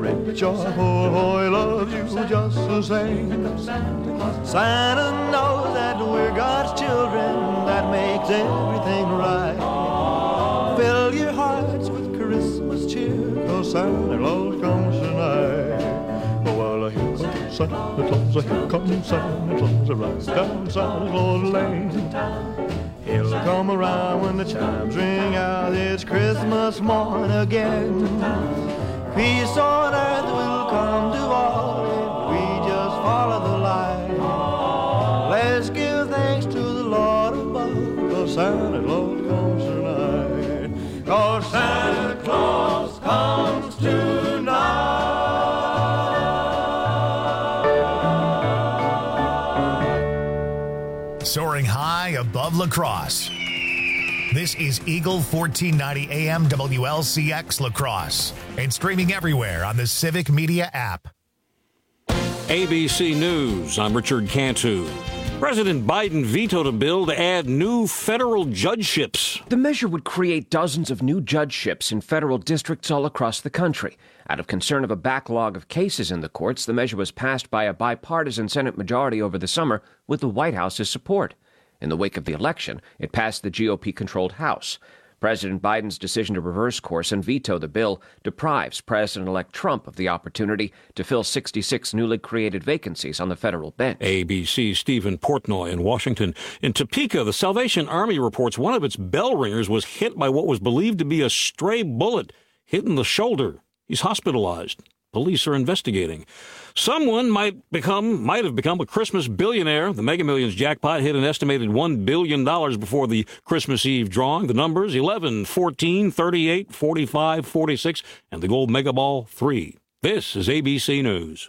rich or poor, he loves you just the same. Santa knows that we're God's children, that makes everything right. Fill your hearts with Christmas cheer, 'cause Santa Claus comes tonight. Oh, well, here comes Santa Claus, here comes Santa Claus, right down Santa Claus Lane. He'll come around when the chimes ring out, it's Christmas morn again. Peace on earth will come to all if we just follow the light. Let's give thanks to the Lord above, 'cause Santa Claus comes tonight. 'Cause Santa Claus comes tonight. Soaring high above La Crosse. This is Eagle 1490 AM WLCX La Crosse and streaming everywhere on the Civic Media app. ABC News, I'm Richard Cantu. President Biden vetoed a bill to add new federal judgeships. The measure would create dozens of new judgeships in federal districts all across the country. Out of concern of a backlog of cases in the courts, the measure was passed by a bipartisan Senate majority over the summer with the White House's support. In the wake of the election, it passed the GOP-controlled House. President Biden's decision to reverse course and veto the bill deprives President-elect Trump of the opportunity to fill 66 newly created vacancies on the federal bench. ABC's Stephen Portnoy in Washington. In Topeka, the Salvation Army reports one of its bell ringers was hit by what was believed to be a stray bullet, hit in the shoulder. He's hospitalized. Police are investigating. Someone might have become a Christmas billionaire. The Mega Millions jackpot hit an estimated $1 billion before the Christmas Eve drawing. The numbers 11, 14, 38, 45, 46, and the gold Mega Ball 3. This is ABC News.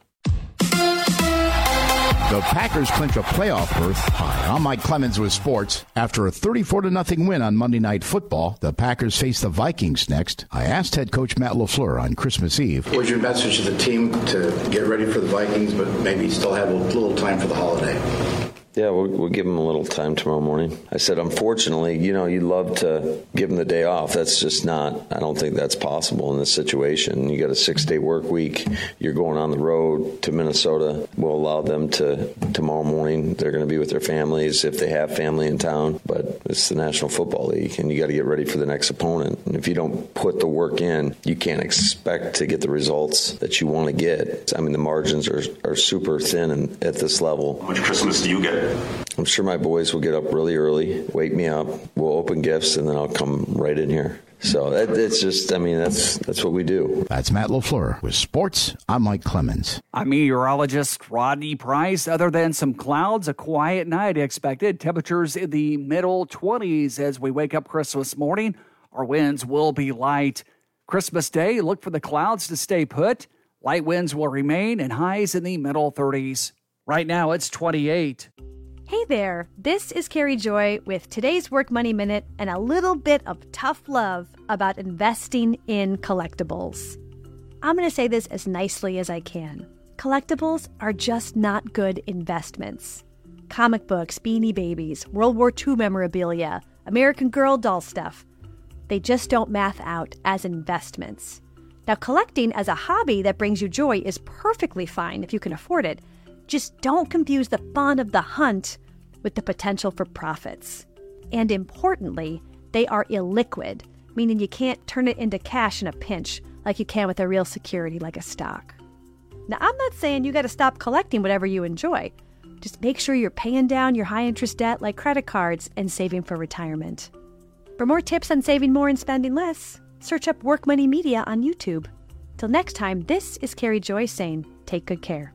The Packers clinch a playoff berth. Hi, I'm Mike Clemens with sports. After a 34-0 win on Monday Night Football, the Packers face the Vikings next. I asked head coach Matt LaFleur on Christmas Eve. What was your message to the team to get ready for the Vikings, but maybe still have a little time for the holiday? Yeah, we'll give them a little time tomorrow morning. I said, unfortunately, you'd love to give them the day off. That's just not, I don't think that's possible in this situation. You got a 6-day work week. You're going on the road to Minnesota. We'll allow them to, tomorrow morning, they're going to be with their families if they have family in town. But it's the National Football League, and you got to get ready for the next opponent. And if you don't put the work in, you can't expect to get the results that you want to get. I mean, the margins are super thin at this level. How much Christmas do you get? I'm sure my boys will get up really early, wake me up, we'll open gifts, and then I'll come right in here. So it's just, that's what we do. That's Matt LaFleur with sports. I'm Mike Clemens. I'm meteorologist Rodney Price. Other than some clouds, a quiet night expected. Temperatures in the middle 20s as we wake up Christmas morning. Our winds will be light. Christmas Day, look for the clouds to stay put. Light winds will remain and highs in the middle 30s. Right now, it's 28. Hey there, this is Carrie Joy with today's Work Money Minute and a little bit of tough love about investing in collectibles. I'm going to say this as nicely as I can. Collectibles are just not good investments. Comic books, Beanie Babies, World War II memorabilia, American Girl doll stuff. They just don't math out as investments. Now, collecting as a hobby that brings you joy is perfectly fine if you can afford it. Just don't confuse the fun of the hunt with the potential for profits. And importantly, they are illiquid, meaning you can't turn it into cash in a pinch like you can with a real security like a stock. Now, I'm not saying you got to stop collecting whatever you enjoy. Just make sure you're paying down your high-interest debt like credit cards and saving for retirement. For more tips on saving more and spending less, search up Work Money Media on YouTube. Till next time, this is Carrie Joy saying, take good care.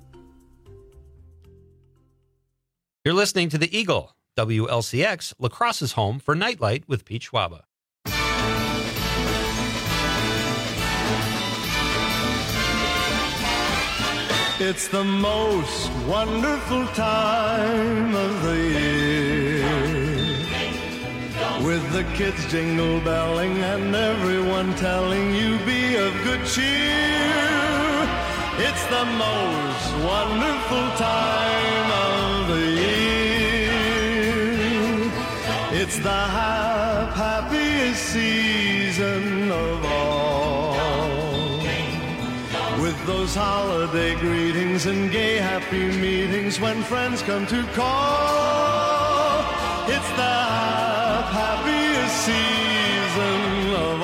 You're listening to The Eagle, WLCX, La Crosse's home for Nightlight with Pete Schwaba. It's the most wonderful time of the year, with the kids jingle belling and everyone telling you be of good cheer. It's the most wonderful time of the year. It's the happiest season of all, with those holiday greetings and gay happy meetings when friends come to call. It's the happiest season of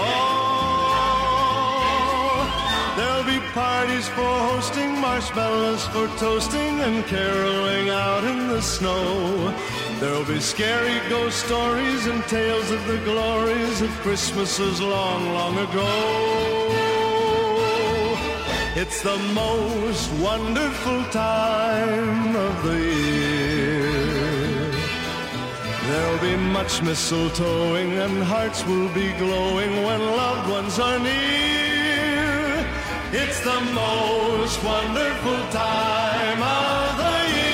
all. There'll be parties for hosting, marshmallows for toasting, and caroling out in the snow. There'll be scary ghost stories and tales of the glories of Christmases long, long ago. It's the most wonderful time of the year. There'll be much mistletoeing and hearts will be glowing when loved ones are near. It's the most wonderful time of the year.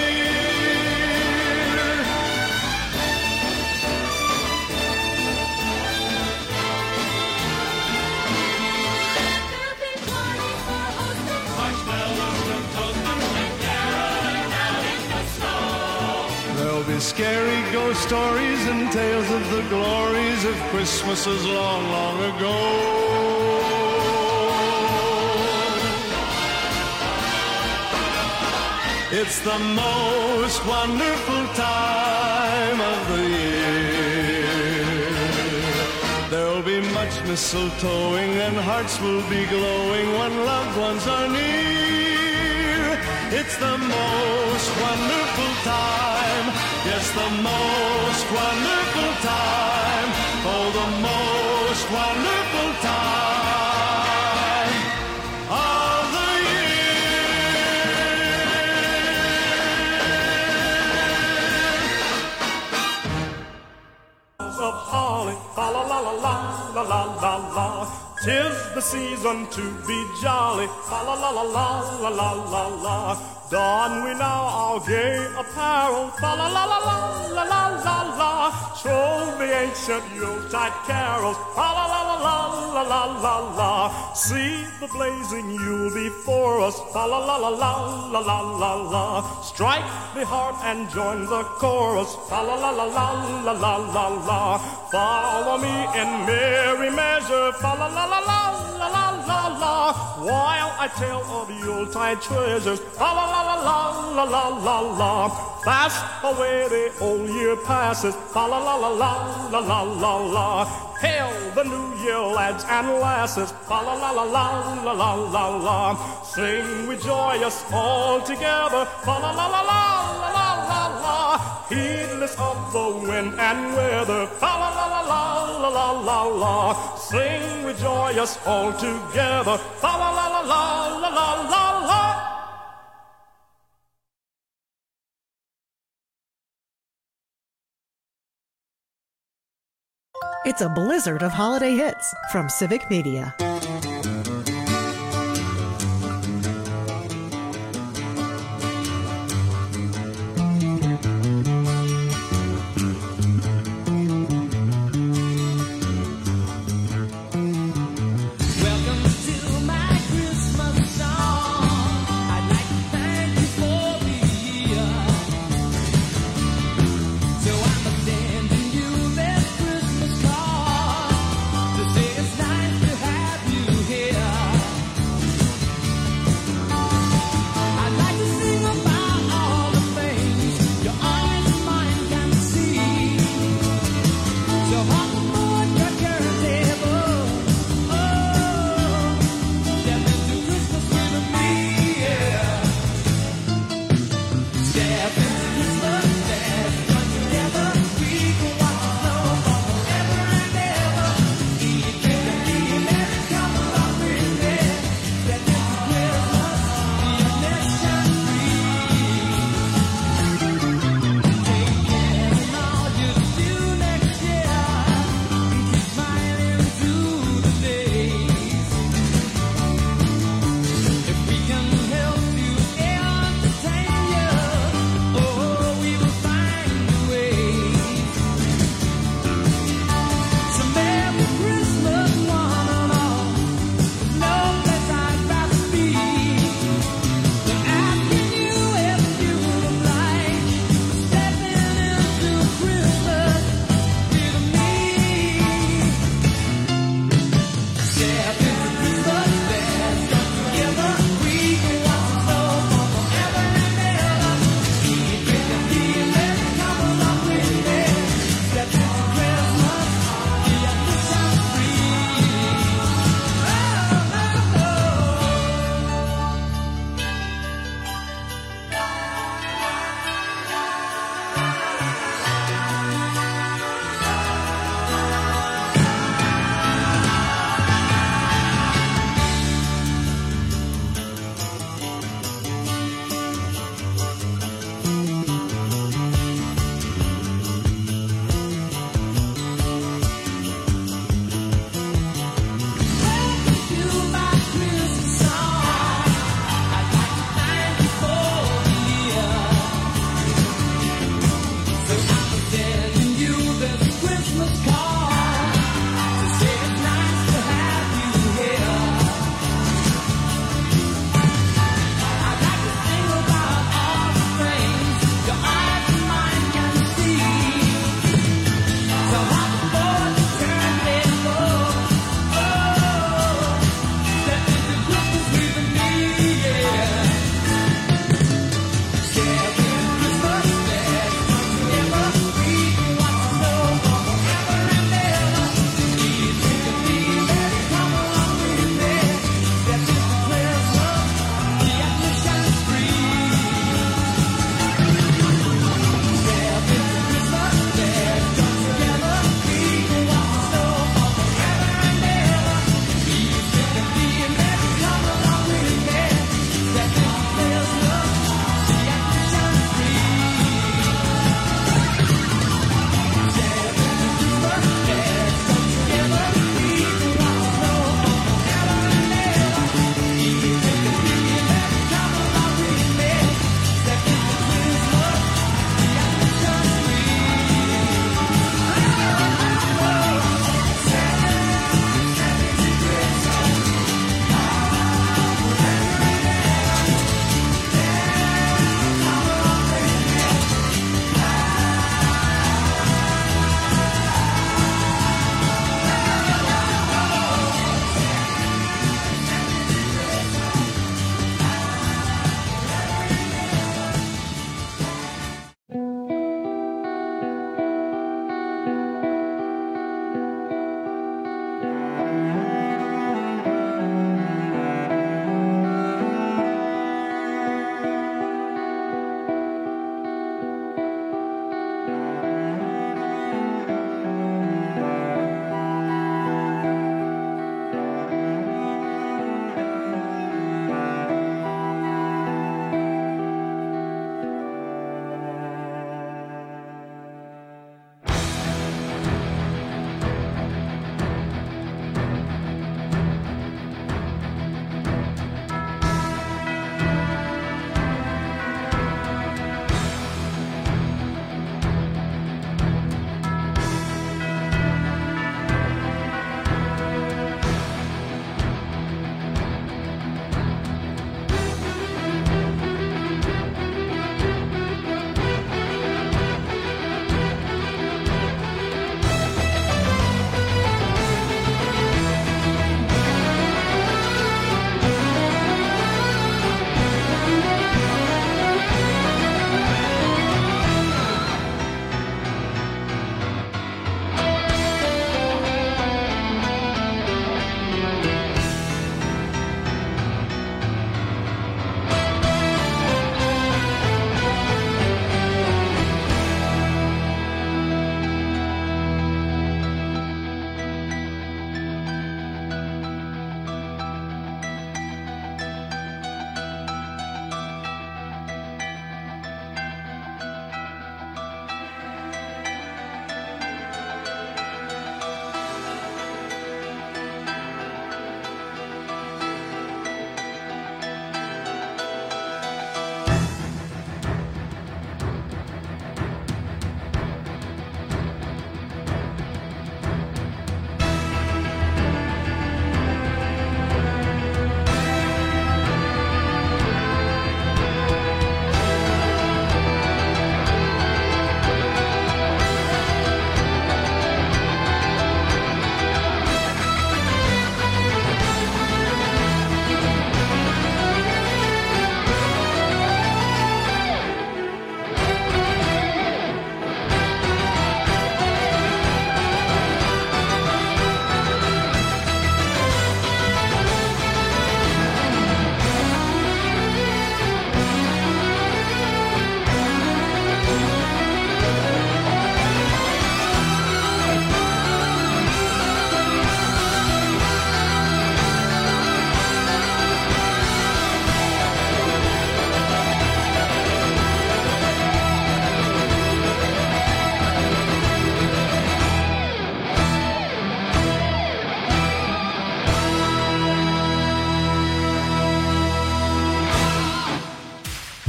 There'll be scary ghost stories and tales of the glories of Christmases long, long ago. It's the most wonderful time of the year. There'll be much mistletoeing and hearts will be glowing when loved ones are near. It's the most wonderful time, yes, the most wonderful time, oh, the most wonderful time of the year. Of holly, la la la la la la la la. 'Tis the season to be jolly, la la la la la la la la la. Don we now our gay apparel, la la la la la la la la la. Troll the ancient Yuletide carols, la la la la la la la la la. See the blazing Yule before us, la la la la la la la la la. Strike the harp and join the chorus, la la la la la la la la la. Follow me in merry measure, la la la la la la la la la. While I tell of Yuletide treasures, la la la la la la la la la. Fast away the old year passes, la la la la la la la la la. Hail the new year, lads and lasses, la la la la la la la la la. Sing we joyous all together, la la la la la la la la la. Heedless of the wind and weather, la la la la la la la la la. Sing we joyous all together, la la la la la la la la la. It's a blizzard of holiday hits from Civic Media. It's nice to have you.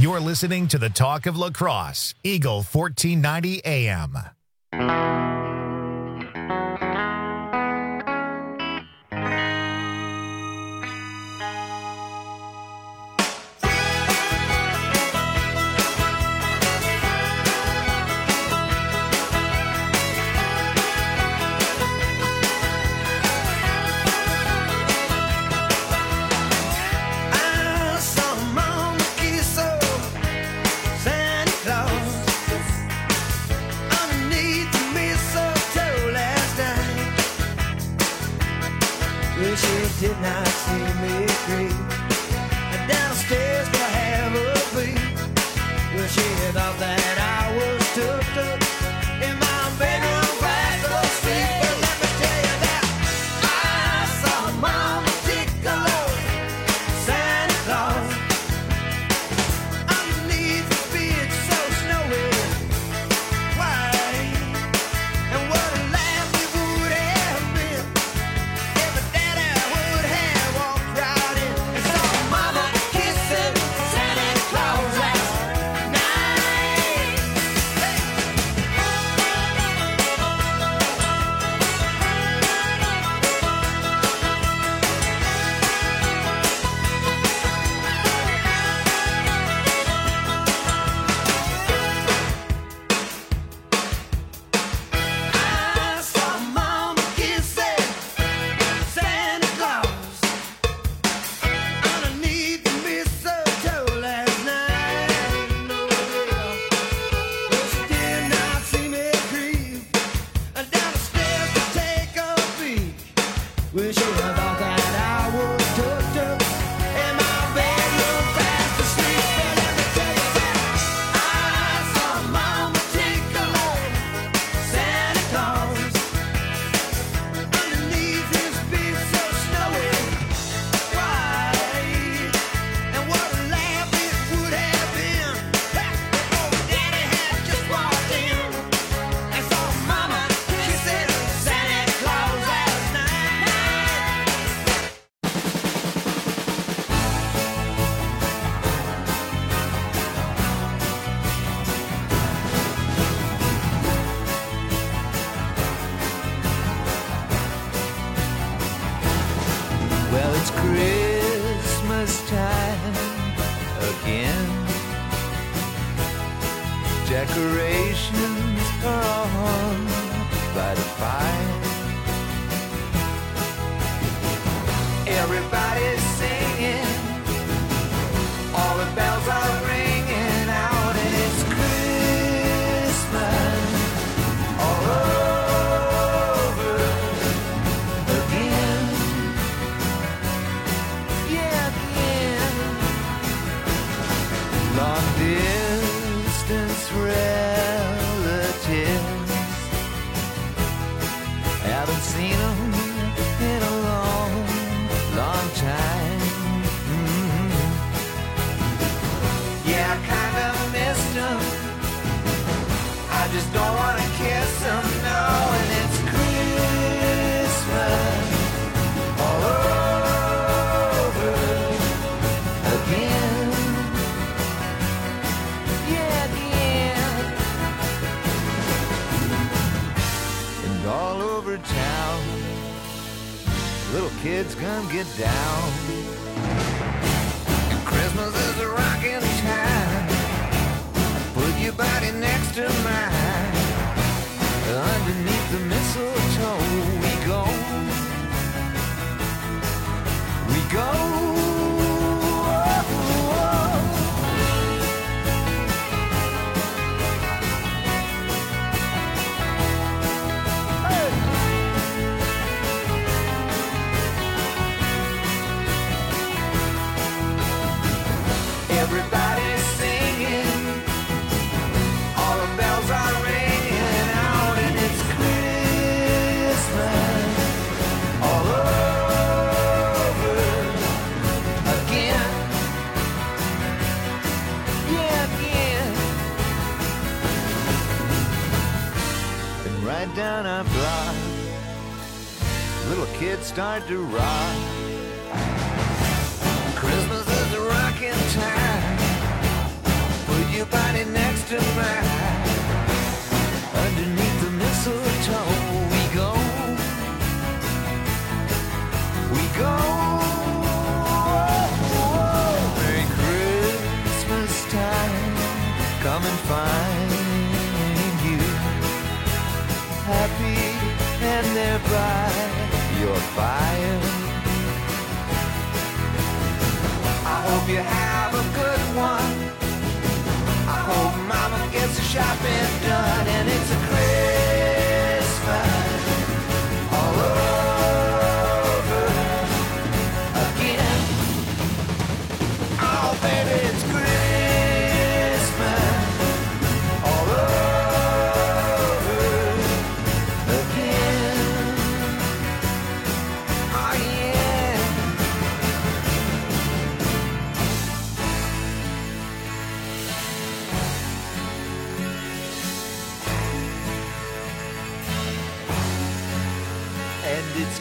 You're listening to the Talk of La Crosse, Eagle 1490 AM. Did not see me creep downstairs to have a peek. Well, she thought that I was tucked up in my bedroom fast asleep. But let me tell you that I saw Mama Tickler, Santa Claus, underneath the bed so snowy white. And what a laugh it would have been if a daddy would have walked right in and saw Mama kissing Santa Claus last night. I saw Mama kissing Santa Claus underneath the mistletoe last night. No, well, she did not see me creep down the stairs to take a peek. Well, she thought that I was tucked up in my bedroom fast asleep. But let me tell you that I saw Mama Tickler, Santa Claus, underneath his bed so snowy white. And what a laugh it would have been if Daddy had just walked in and saw Mama kissing Santa Claus last night. Well, it's Christmas time again. Decorations are on by the fire. Everybody's singing, all the bells are ringing out, and it's Christmas all over again. Yeah, again. Long distance relatives, haven't seen them in a long, long time. Yeah, I kinda missed them. I just don't wanna kiss them, no. And it's Christmas all over again. Yeah, again. And all over town, little kids come get down. And Christmas is a rockin' time. Put your body next to mine. Underneath the mistletoe we go. We go. Everybody's singing, all the bells are ringing out, and it's Christmas all over again. Yeah, again. And right down our block, little kids start to rock. Christmas is a rockin' time. come and find you happy and they're by your fire. I hope you have a good one. I hope mama gets the shopping done and it's a Christmas all over again. Oh baby, it's Christmas all over again. Oh yeah. And it's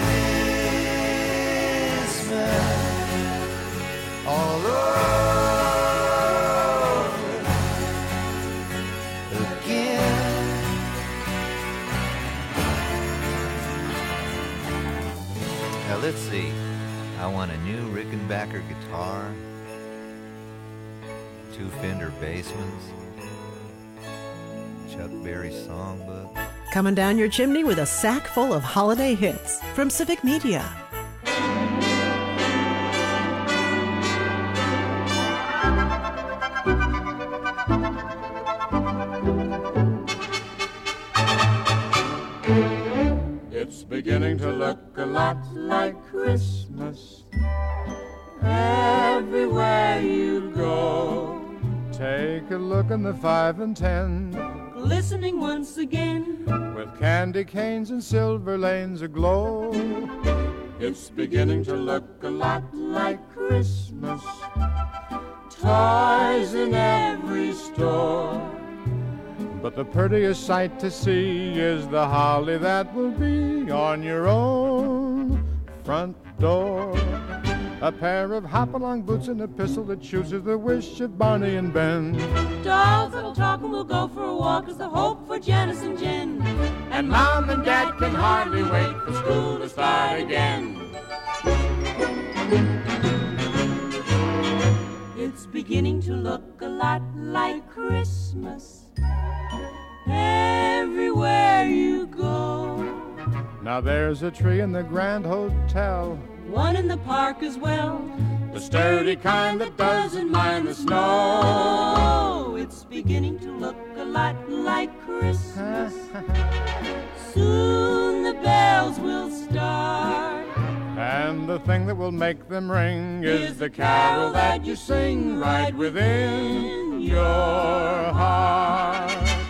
Christmas all over again. Now let's see. I want a new Rickenbacker guitar, 2 Fender Bassmans, Chuck Berry songbook. Coming down your chimney with a sack full of holiday hits from Civic Media. It's beginning to look a lot like Christmas everywhere you go. Take a look in the 5 and 10, Glistening once again. with candy canes and silver lanes aglow. It's beginning to look a lot like Christmas. Toys in every store. But the prettiest sight to see is the holly that will be on your own front door. A pair of hop-along boots and a pistol that chooses the wish of Barney and Ben. Dolls that'll talk and we'll go for a walk is the hope for Janice and Jen. And Mom and Dad can hardly wait for school to start again. It's beginning to look a lot like Christmas everywhere you go. Now there's a tree in the Grand Hotel, One in the park as well, the sturdy kind that doesn't mind the snow. It's beginning to look a lot like Christmas. Soon the bells will start. And the thing that will make them ring is the carol that you sing right within your heart.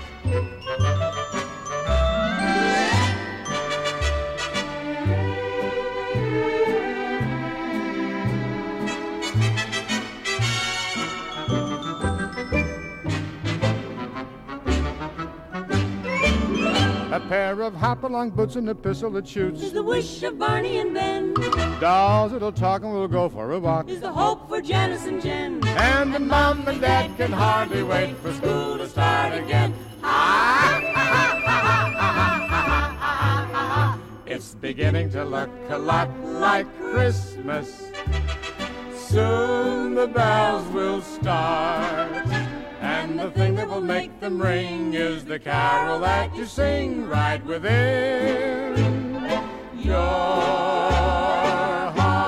A pair of hop-along boots and a pistol that shoots Is the wish of Barney and Ben. Dolls that'll talk and we'll go for a walk. Is the hope for Janice and Jen. And the Mom and Dad can hardly wait for school to start again. It's beginning to look a lot like Christmas. Soon the bells will start. And the thing that will make them ring is the carol that you sing right within your heart.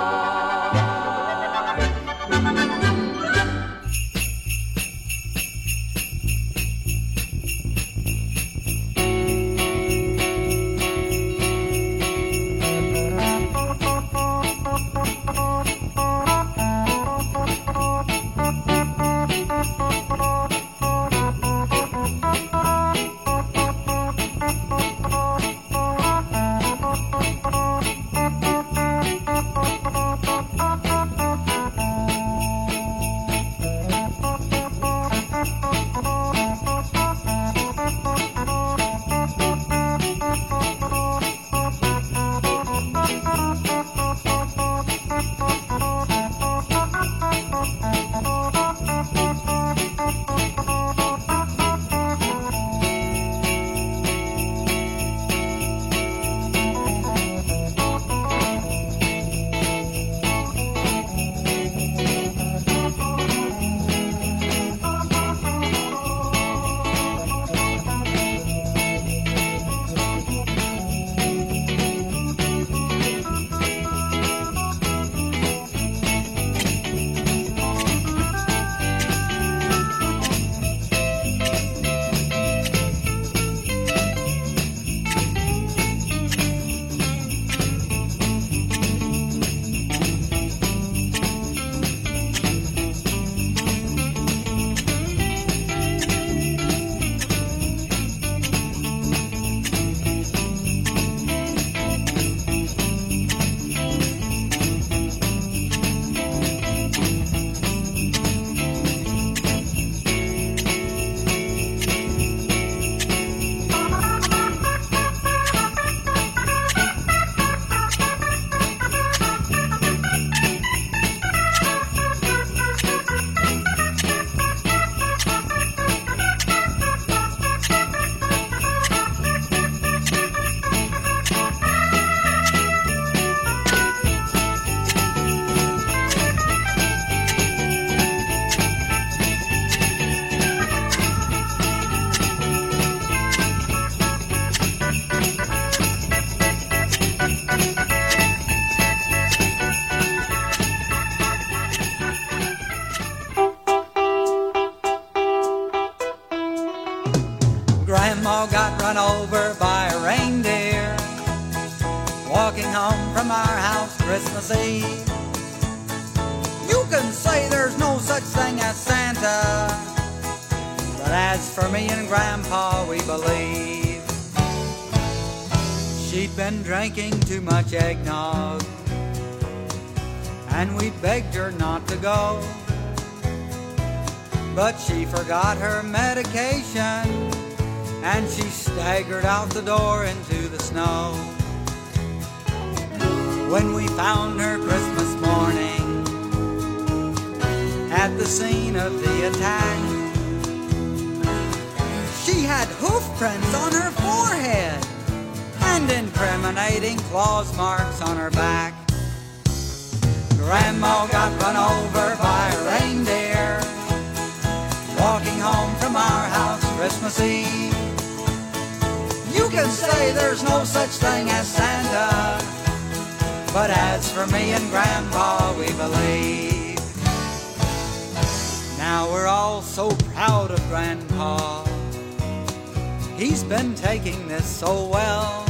run over by a reindeer walking home from our house Christmas Eve. You can say there's no such thing as Santa, but as for me and Grandpa, we believe. She'd been drinking too much eggnog, and we begged her not to go. But she forgot her medication, and she staggered out the door into the snow. When we found her Christmas morning at the scene of the attack, she had hoof prints on her forehead and incriminating claws marks on her back. Grandma got run over by a reindeer walking home from our house Christmas Eve. You can say there's no such thing as Santa, but as for me and Grandpa, we believe. Now we're all so proud of Grandpa. He's been taking this so well.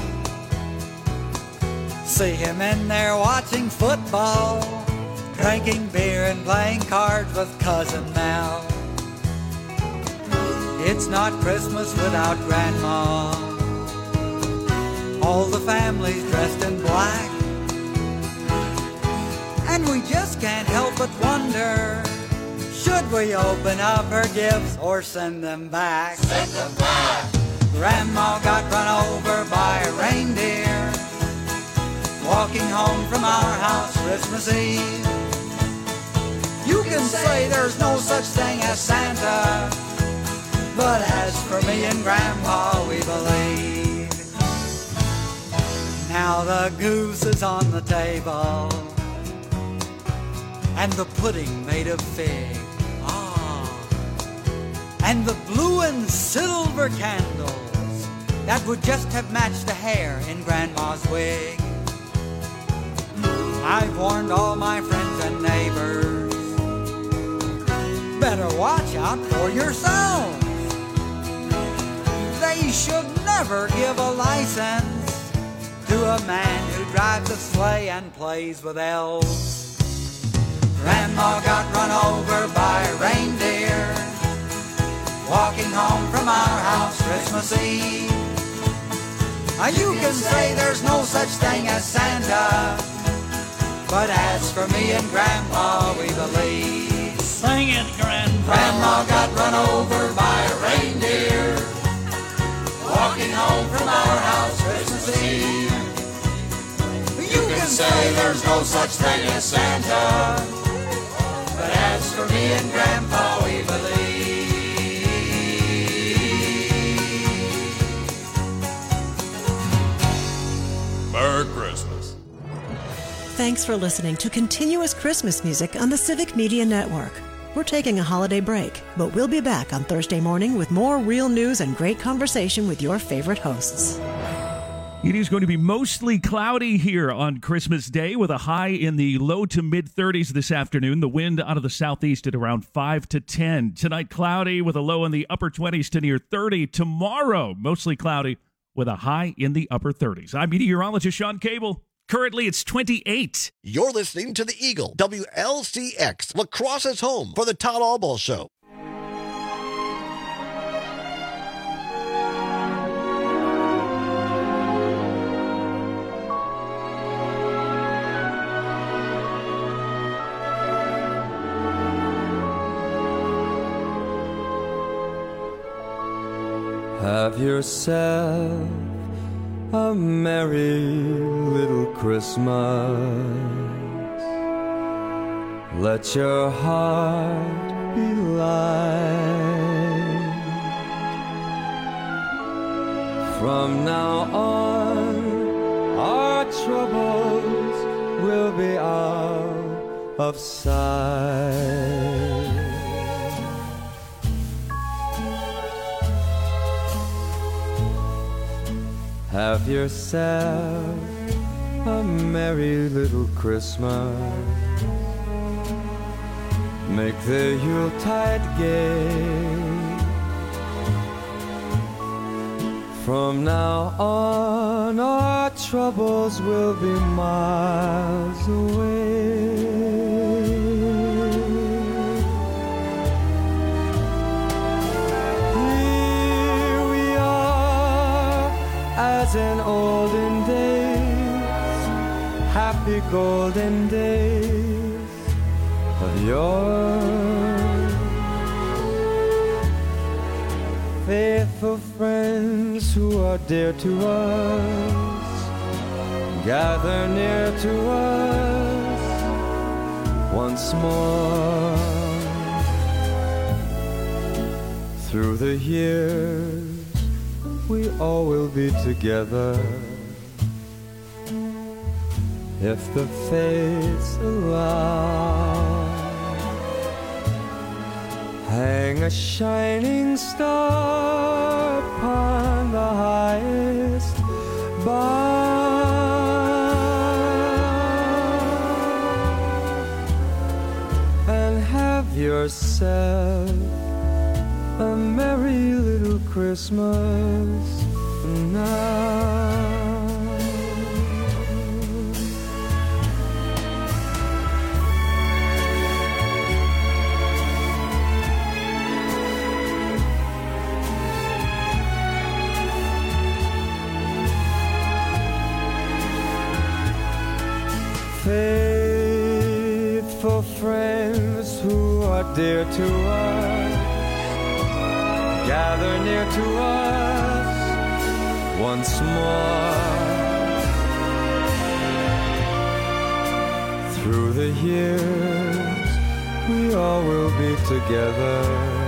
See him in there watching football, drinking beer and playing cards with Cousin Mel. It's not Christmas without Grandma. All the family's dressed in black, and we just can't help but wonder, should we open up her gifts or send them back? Send them back! Grandma got run over by a reindeer walking home from our house Christmas Eve. You can say there's no such thing as Santa, but as for me and Grandpa, we believe. Now the goose is on the table, and the pudding made of fig. And the blue and silver candles that would just have matched the hair in Grandma's wig. I've warned all my friends and neighbors, better watch out for yourselves. They should never give a license to a man who drives a sleigh and plays with elves. Grandma got run over by a reindeer walking home from our house Christmas Eve. You can say there's no such thing as Santa, but as for me and Grandpa, we believe. Sing it, Grandpa. Grandma got run over by a reindeer walking home from our house Christmas Eve. You can say there's no such thing as Santa, but as for me and Grandpa, we believe. Merry Christmas. Thanks for listening to Continuous Christmas Music on the Civic Media Network. We're taking a holiday break, but we'll be back on Thursday morning with more real news and great conversation with your favorite hosts. It is going to be mostly cloudy here on Christmas Day with a high in the low to mid-30s this afternoon. The wind out of the southeast at around 5 to 10. Tonight, cloudy with a low in the upper 20s to near 30. Tomorrow, mostly cloudy with a high in the upper 30s. I'm meteorologist Sean Cable. Currently, it's 28. You're listening to the Eagle, WLCX, La Crosse's home for the Todd Albaugh Show. Have yourself a merry little Christmas. Let your heart be light. From now on, our troubles will be out of sight. Have yourself a merry little Christmas. Make the Yuletide gay. From now on, our troubles will be miles away. Here we are, as in olden days, happy golden days of yore. Faithful friends who are dear to us, gather near to us once more. Through the years, we all will be together, if the fates allow. Hang a shining star upon the highest bough, and have yourself a merry little Christmas now. Faithful friends who are dear to us, gather near to us once more. Through the years, we all will be together,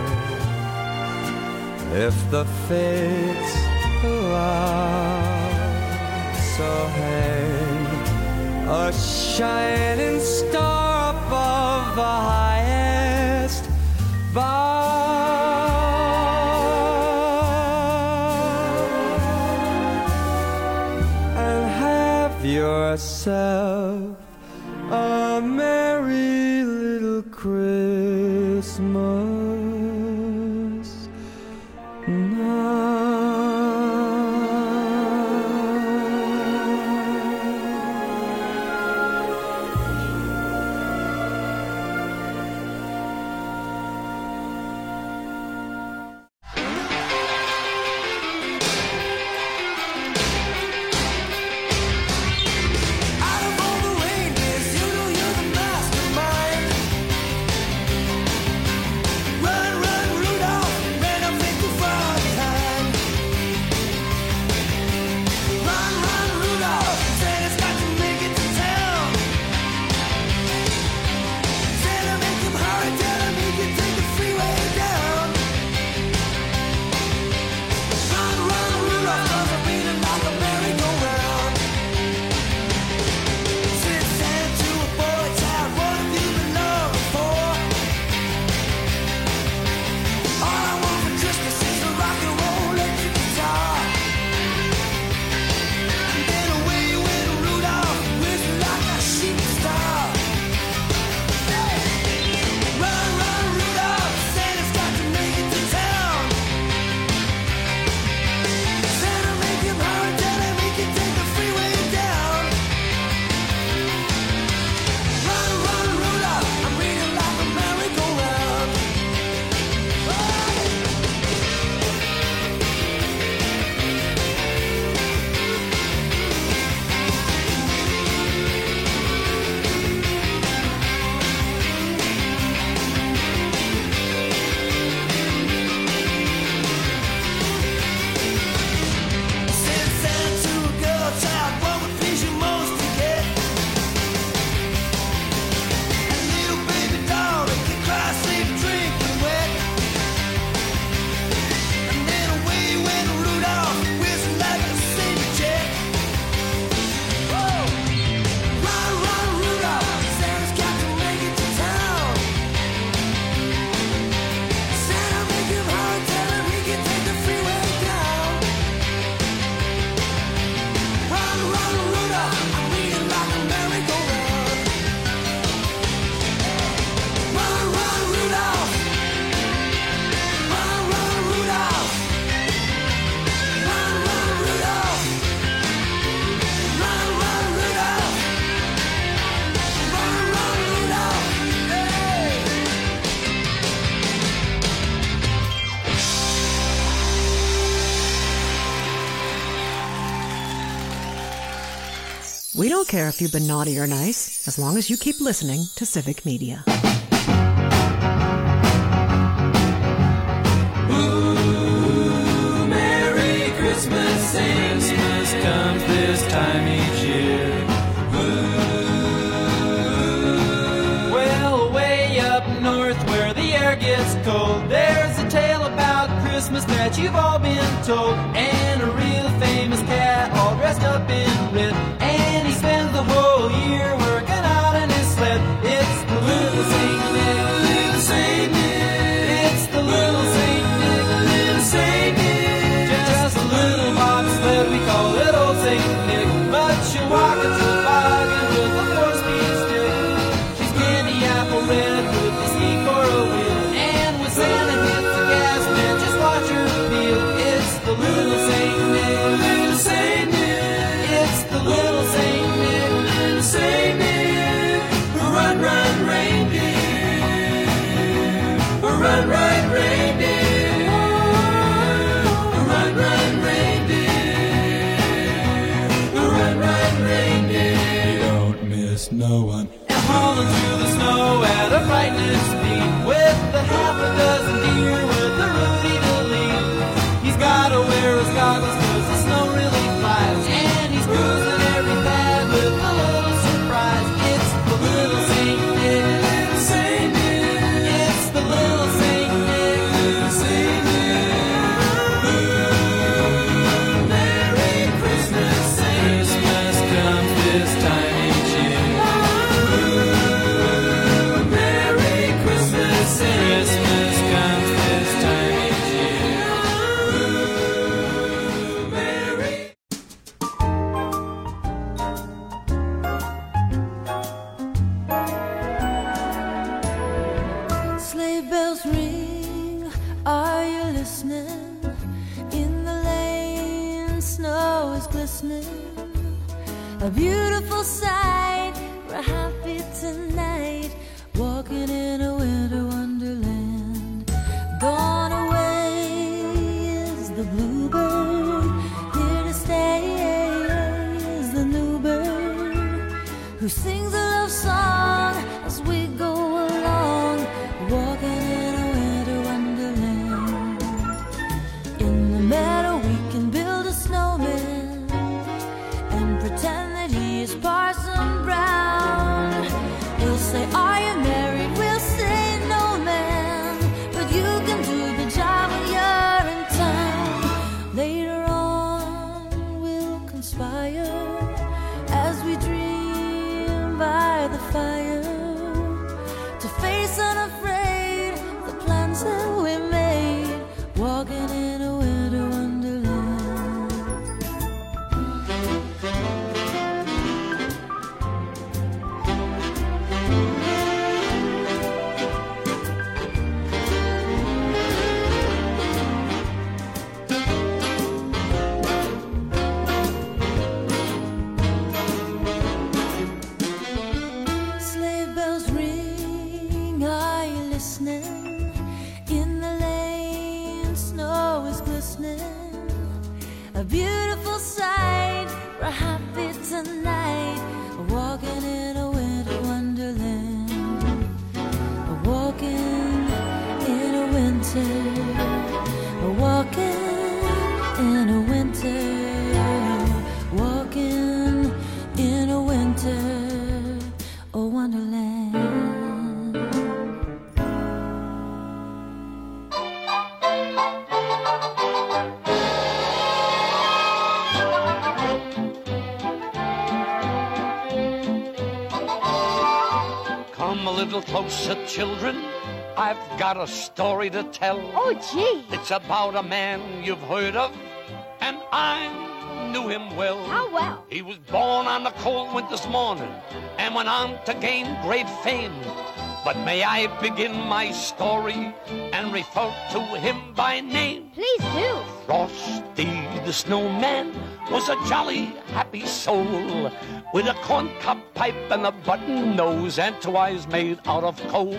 if the fates allow. So hang a shining star above the highest bough, and have yourself a merry little Christmas now. We don't care if you've been naughty or nice, as long as you keep listening to Civic Media. Ooh, Merry Christmas, Christmas comes this time each year. Ooh, well, way up north where the air gets cold, there's a tale about Christmas that you've all been told, and a real famous cat all dressed up in red, and he spends the whole year working out in his sled. It's the little Saint Nick, little Saint Nick. It's the little Saint Nick, little Saint Nick. Just a little box sled, we call it old Saint Nick, but she'll walk into the bargain with a 4-speed stick. She's candy apple red with the ski for a wheel, and when Santa hits the gas, man, just watch her peel. It's the little Saint Nick, little Saint Nick. It's the little Saint Nick, little Saint Nick. Run, run, reindeer. Run, run, reindeer. Run, run, reindeer. Run, run, reindeer. Don't miss no one. And hauling through the snow at a frightening speed, with a half a dozen deer with a Rudy to lead. He's gotta wear his goggles 'cause the snow really flies, and he's cruising every pad with a little surprise. It's the little Saint Nick, little Saint Nick. It's the little Saint Nick, little Saint Nick. Ooh, Merry Christmas, Christmas comes this time each year. Ooh, Merry Christmas, Christmas comes this time each year. Ooh, Merry. Sleigh bells ring, are you listening? In the lane, snow is glistening. A beautiful sight, we're happy tonight, walking in a winter wonderland. Gone away is the bluebird, here to stay is the new bird, who sings a love song as we go along, walking in a winter wonderland. In the meadow we can build a snowman and pretend that he is Parson Brown. He'll say, are you married? We'll say, no man, but you can do the job when you're in town. Later on we'll conspire as we dream by the fire, to face unafraid the plans that we made, walking in a winter wonderland. Sleigh bells ring, are you listening? In the lane, snow is glistening. A beautiful sight, we're happy tonight, walking in a winter wonderland. Walking in a winter, walking in a winter, walking in a winter, a wonderland. Come a little closer, children. I've got a story to tell. Oh, gee. It's about a man you've heard of, and I knew him well. How well? He was born on a cold winter's morning and went on to gain great fame. But may I begin my story and refer to him by name? Please do. Frosty the Snowman was a jolly, happy soul with a corncob pipe and a button nose and 2 eyes made out of coal.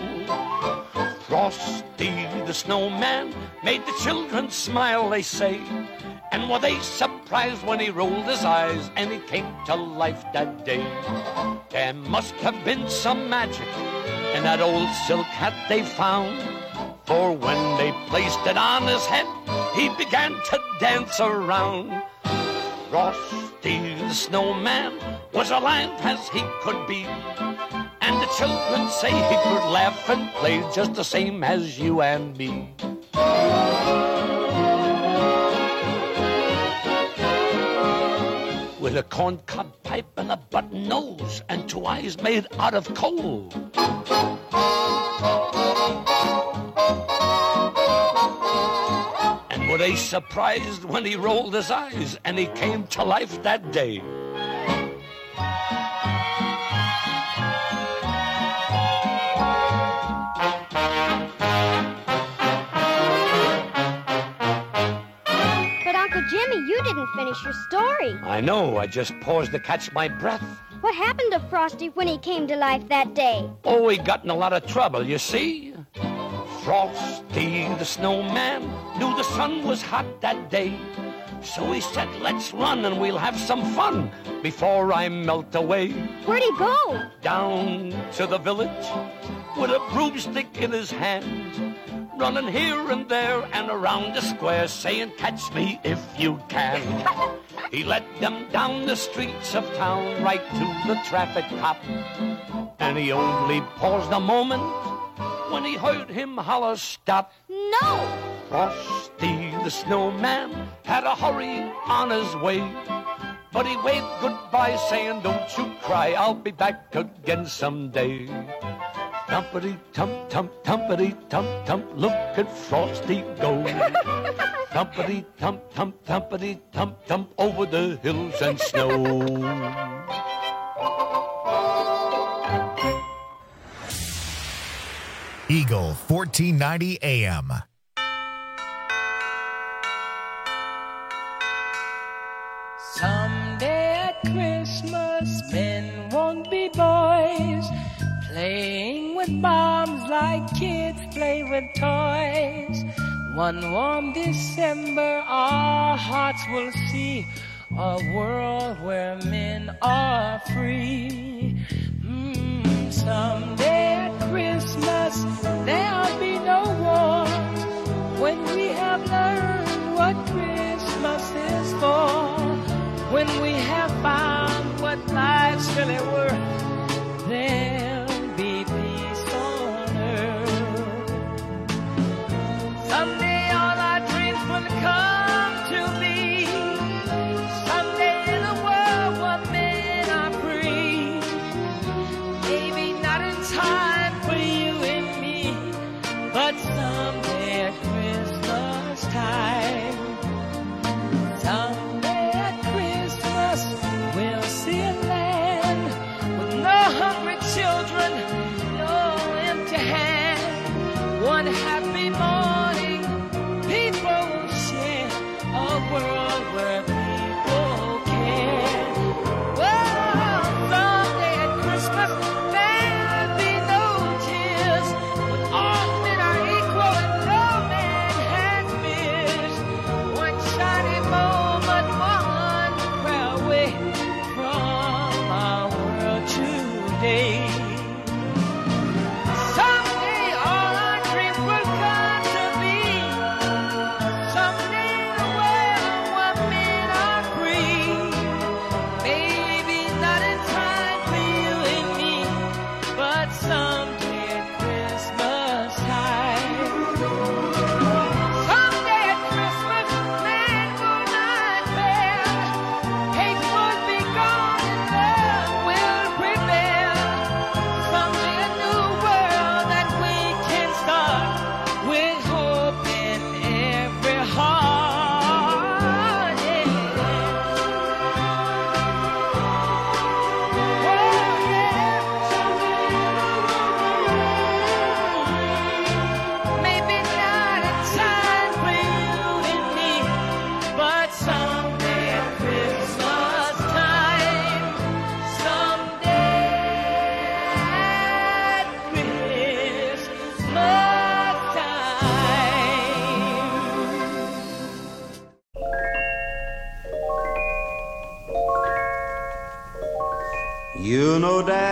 Frosty the Snowman made the children smile, they say, and were they surprised surprised when he rolled his eyes and he came to life that day. There must have been some magic in that old silk hat they found, for when they placed it on his head, he began to dance around. Frosty the Snowman was alive as he could be, and the children say he could laugh and play just the same as you and me. With a corncob pipe and a button nose and 2 eyes made out of coal. And were they surprised when he rolled his eyes and he came to life that day? Jimmy, you didn't finish your story. I know, I just paused to catch my breath. What happened to Frosty when he came to life that day? Oh, he got in a lot of trouble, you see. Frosty the Snowman knew the sun was hot that day. So he said, let's run and we'll have some fun before I melt away. Where'd he go? Down to the village with a broomstick in his hand, running here and there and around the square, saying, catch me if you can. He led them down the streets of town, right to the traffic cop. And he only paused a moment when he heard him holler, stop. No! Frosty the Snowman had a hurry on his way, but he waved goodbye, saying, don't you cry, I'll be back again someday. Tumpity-tump, tumpity-tump, look at Frosty go. Tumpity-tump, tumpity-tump, over the hills and snow. Eagle 1490 AM. Someday at Christmas, men won't be boys, playing with bombs like kids play with toys. One warm December, our hearts will see a world where men are free. Someday at Christmas, there'll be no wars, when we have learned what Christmas is for, when we have found what life's really worth, there'll be peace on earth. Someday all our dreams will come to be, someday in a world where men are free. Maybe not in time for you and me, but someday at Christmas time. Someday at Christmas we'll see a land with no hungry children, no empty hand. One happy morning, people will share a world where people care. Well, someday at Christmas there'll be no tears, when all men are equal and no man has fears. One shiny moment, one prayer away from our world today. Someday all our dreams will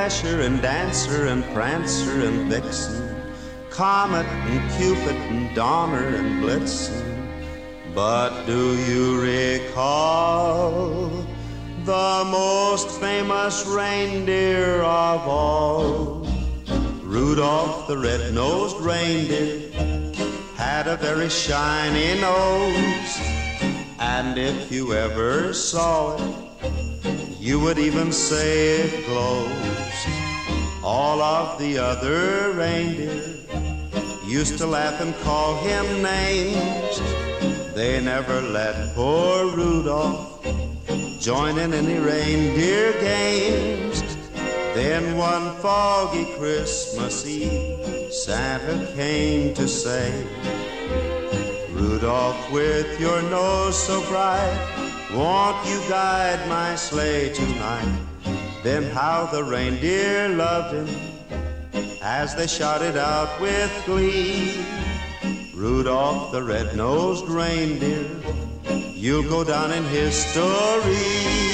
Dasher and Dancer and Prancer and Vixen, Comet and Cupid and Donner and Blitzen. But do you recall the most famous reindeer of all? Rudolph the red-nosed reindeer had a very shiny nose, and if you ever saw it, you would even say it glows. All of the other reindeer used to laugh and call him names. They never let poor Rudolph join in any reindeer games. Then one foggy Christmas Eve, Santa came to say, Rudolph, with your nose so bright, won't you guide my sleigh tonight? Then how the reindeer loved him as they shouted out with glee, Rudolph the red-nosed reindeer, you'll go down in history.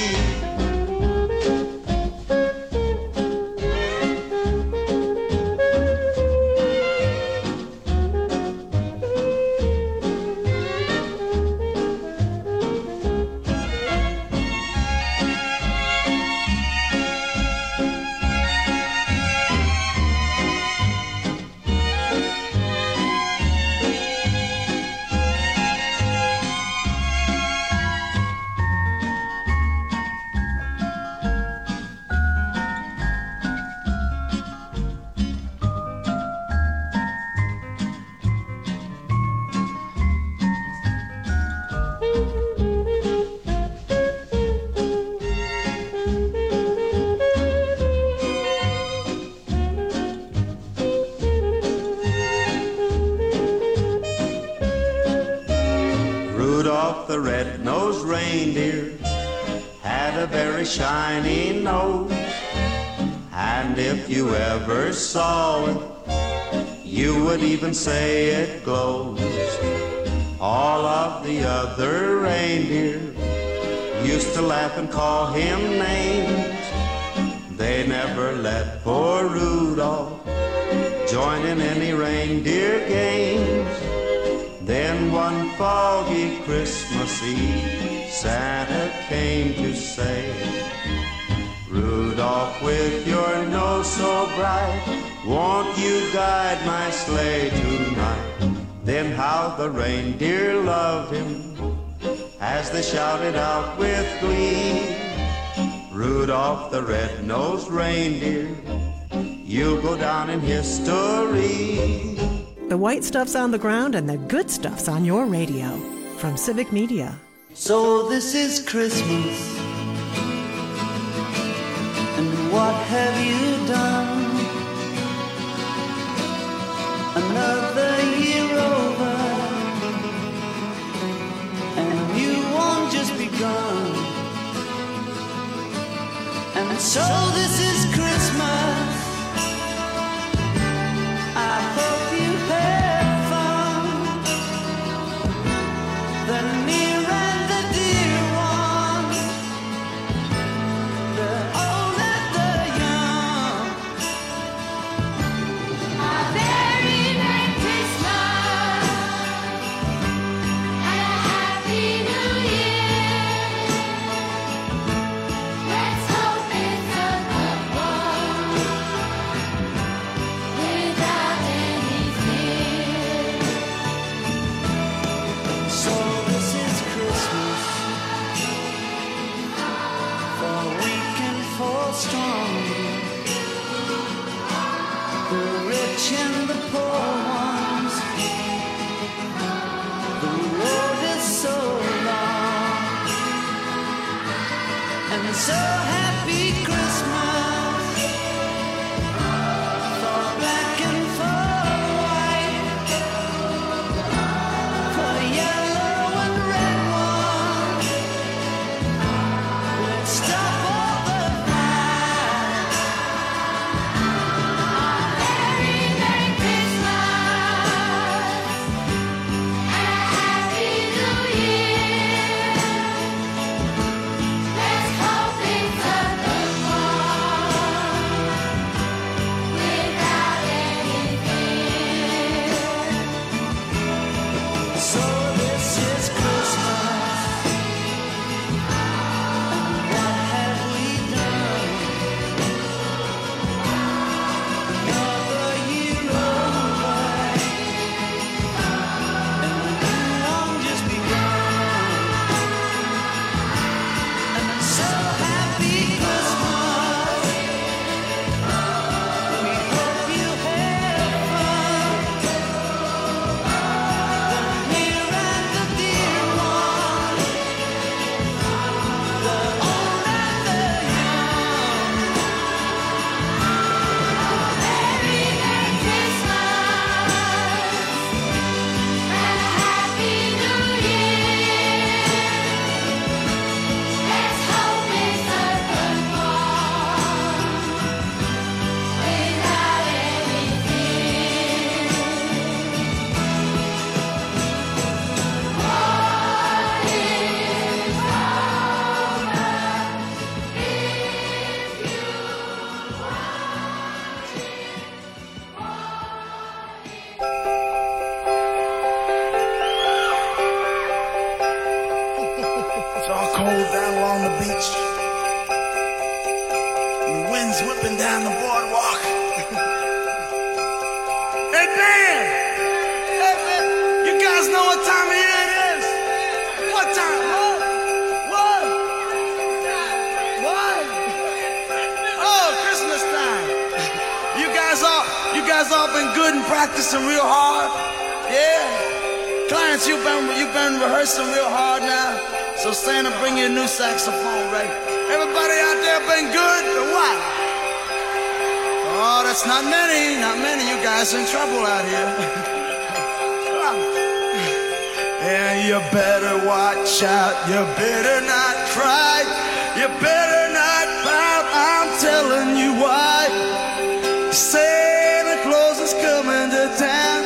Rudolph the red-nosed reindeer had a very shiny nose, and if you ever saw it, you would even say it glows. All of the other reindeer used to laugh and call him names. They never let poor Rudolph join in any reindeer games. Then one foggy Christmas Eve, Santa came to say, Rudolph, with your nose so bright, won't you guide my sleigh tonight? Then how the reindeer loved him as they shouted out with glee, Rudolph the red-nosed reindeer, you'll go down in history. The white stuff's on the ground and the good stuff's on your radio. From Civic Media. So this is Christmas, and what have you done? Another year over, and you won't just begun. And so this is Christmas, I hope you have fun. The near and the dear ones, the old and the young. A very Merry Christmas and a Happy New Year. Let's hope it's a good So this is Christmas. What have we done? Another year over, and the new one just begun. And I'm so happy Christmas. We hope you have fun. The near and the dear one, the old and the young. Merry Christmas and Happy New Year. Let's hope it's a good one without any fear. What is It's all cold down along the beach. And the wind's whipping down the boardwalk. Hey, Dan! Hey, man! You guys know what time of year it is? What time? What? What? Oh, Christmas time. You guys all been good and practicing real hard? Yeah? Clients, you've been rehearsing real hard now. So Santa, bring you a new saxophone, right? Everybody out there been good or what? Oh, that's not many. You guys in trouble out here. And you better watch out. You better not cry. You better not pout. I'm telling you why. Santa Claus is coming to town.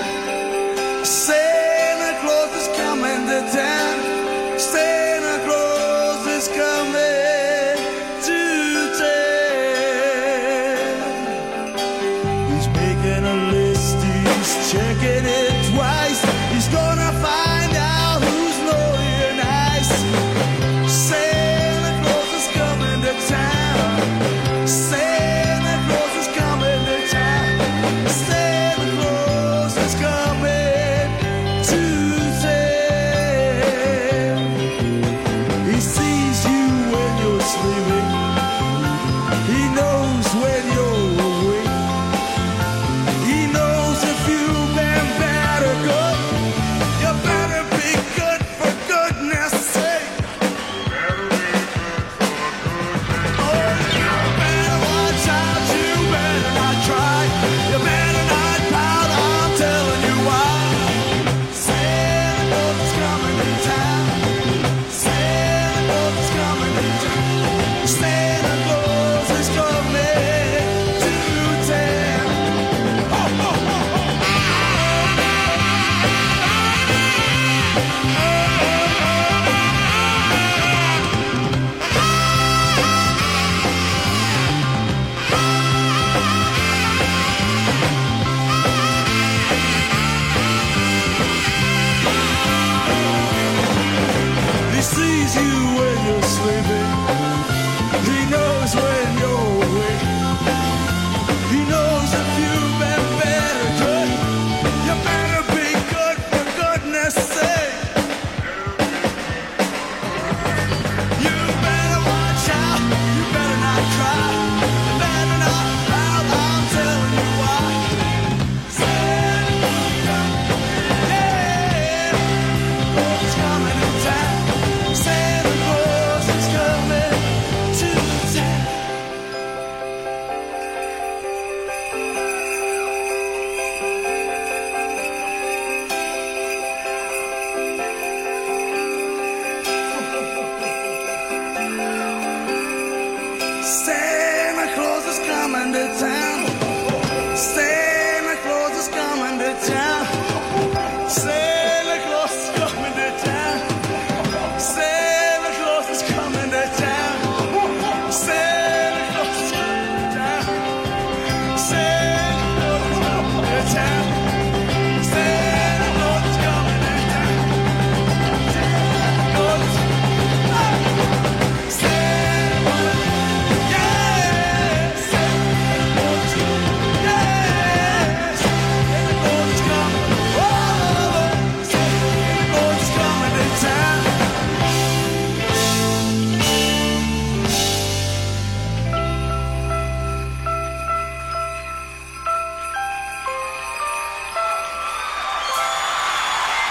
Santa Claus is coming to town. Santa Claus is coming to town. He's making a list, he's checking it twice. He's gonna find out who's naughty or nice. Santa Claus is coming to town. Santa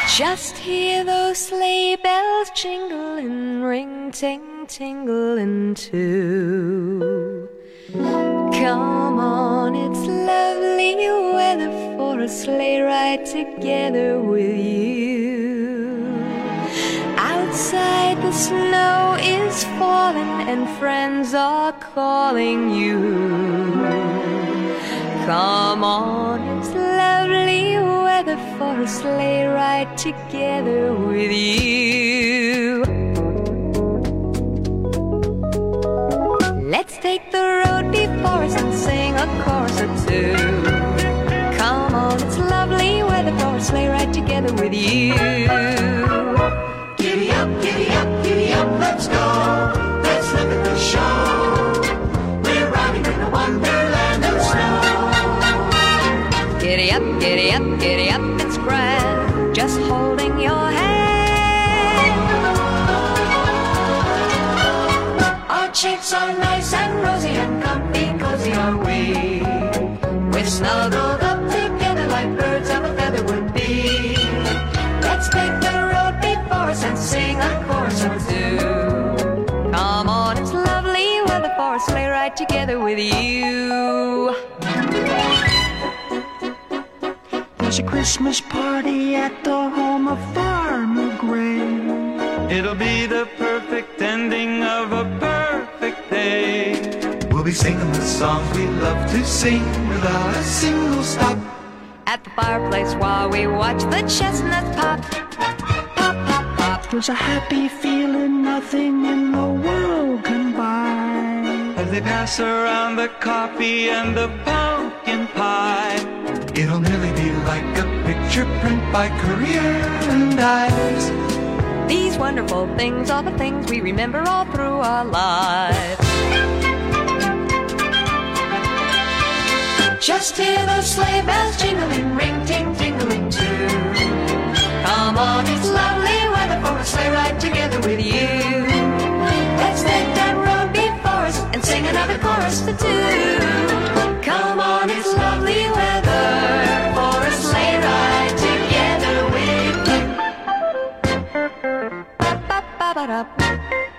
Just hear those sleigh bells jingling, ring, ting, tingling too. Come on, it's lovely weather for a sleigh ride together with you. Outside the snow is falling and friends are calling you. Come on, it's lovely weather for a sleigh ride together with you. Let's take the road before us and sing a chorus or two. Come on, it's lovely weather for a sleigh ride together with you. Giddy up, giddy up, giddy up, let's go. Let's look at the show. We're riding in a wonderland of snow. Giddy up, giddy up, giddy up, it's grand, just holding your hand. Our cheeks are nice and rosy and comfy, cozy are we. We're snuggled up together like birds of a feather would be. Let's take the road before us and sing a chorus or two. Come on, it's lovely weather for a sleigh ride together with you. There's a Christmas party at the home of Farmer Gray. It'll be the perfect ending of a perfect day. We'll be singing the songs we love to sing without a single stop. At the fireplace while we watch the chestnuts pop. Pop, pop, pop. There's a happy feeling nothing in the world can buy. As they pass around the coffee and the pumpkin pie. It'll nearly be like a picture print by Career and Ives. These wonderful things are the things we remember all through our lives. Just hear those sleigh bells jingling, ring, ting, tingling too. Come on, it's lovely weather for a sleigh ride together with you. Let's take that road before us and sing another chorus or two. Come on, it's lovely weather for a sleigh ride together with you. Ba-ba-ba-ba-da.